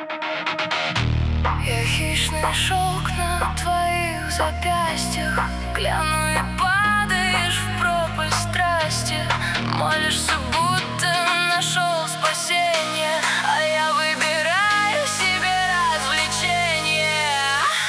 Я хищный шелк на твоих запястьях, гляну и падаешь в пропасть страсти. Молишься, будто нашел спасение, а я выбираю себе развлечение.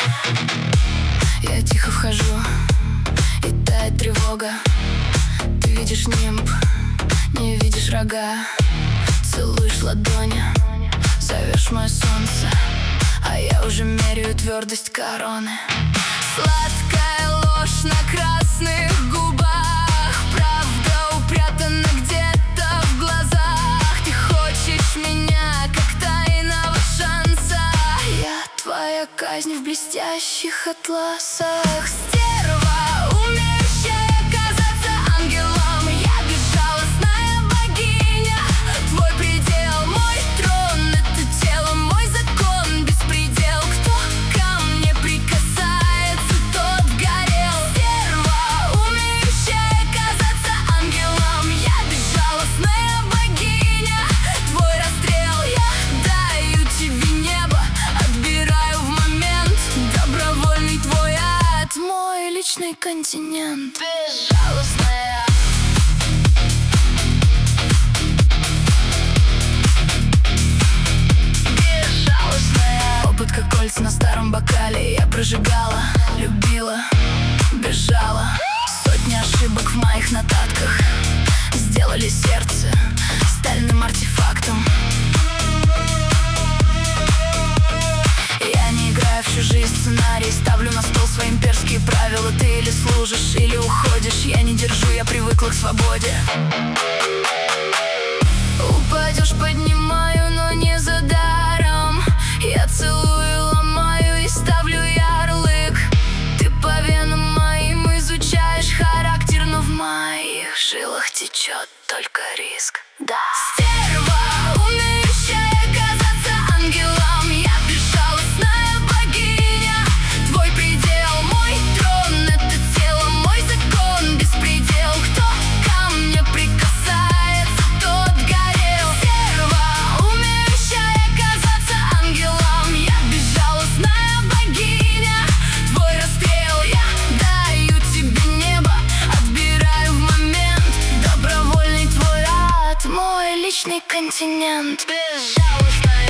Я тихо вхожу, и тает тревога. Ты видишь нимб, не видишь рога. Целуешь ладони, зовешь мое солнце, а я уже меряю твердость короны. Сладкая ложь на красных губах, правда упрятана где-то в глазах. Ты хочешь меня, как тайного шанса. Я твоя казнь в блестящих атласах. Стерва, умеющая казаться ангелом. Я безжалостная богиня. Твой предел, мой трон, это тело, мой закон, беспредел. Кто ко мне прикасается, тот горел. Стерва, умеющая казаться ангелом. Я безжалостная богиня. Твой расстрел, я даю тебе небо, отбираю в момент. Добровольный твой ад, мой личный континент. Безжалостная. Опыт как кольца на старом бокале. Я прожигала, любила, бежала. Сотни ошибок в моих нотатках сделали сердце стальным артефактом. Я не играю в чужие сценарии, ставлю на стол свои имперские правила. Ты или служишь, или уходишь. Я не держу, я привыкла к свободе. Упадешь, поднимаю, но не за даром. Я целую, ломаю и ставлю ярлык. Ты по венам моим изучаешь характер, но в моих жилах течет только риск. Да. Стерва, умеющая казаться ангелом. Я безжалостная богиня. Твой предел, мой трон, это тело, мой закон, беспредел. Кто ко мне прикасается, тот горел. Стерва, умеющая казаться ангелом. Я безжалостная богиня. Твой расстрел, я даю тебе небо, отбираю в момент. Добровольный твой ад, мой личный континент. Безжалостная.